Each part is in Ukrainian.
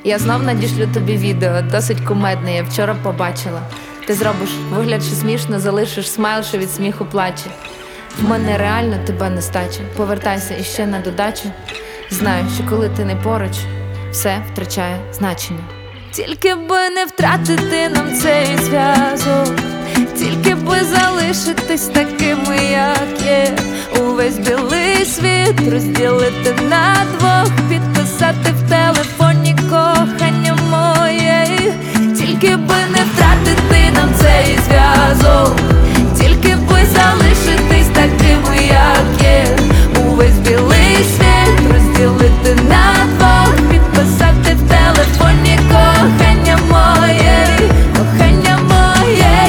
Я знов надішлю тобі відео, досить кумедне, я вчора побачила. Ти зробиш вигляд, що смішно, залишиш смайл, що від сміху плаче. В мене реально тебе нестача. Повертайся іще на додачу. Знаю, що коли ти не поруч, все втрачає значення. Тільки би не втратити нам цей зв'язок, тільки би залишитись такими, як є. Увесь білий світ розділити на двох, підписати в телефоні кохання моє. Тільки би не втратити нам цей зв'язок, тільки би залишитись такими, як є. Увесь білий світ розділити на двох, підписати в телефоні кохання моє. Кохання моє,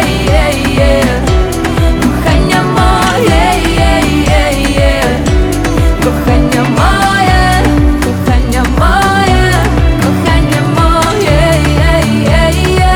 кохання моє, кохання моє, кохання моє, кохання моє.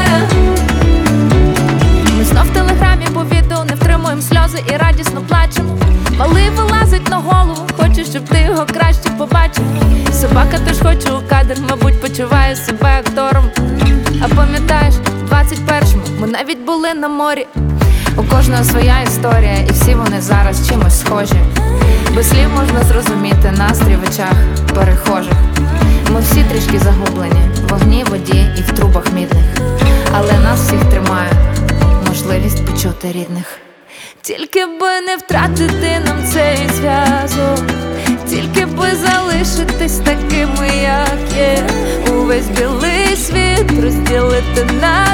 Ми знов в телеграмі по відео не втримуємо сльози і радісно плачемо. Малий вилазить на голову, хочу, щоб ти його краще побачив. Собака теж хоче у кадр, мабуть, почуває себе актором. А пам'ятаєш, в 21-му ми навіть були на морі. У кожного своя історія, і всі вони зараз чимось схожі. Без слів можна зрозуміти настрій в очах перехожих. Ми всі трішки загублені в вогні, воді і в трубах мідних. Але нас всіх тримає можливість почути рідних. Тільки би не втратити нам цей зв'язок, тільки би залишитись такими, як є. Увесь білий світ розділити на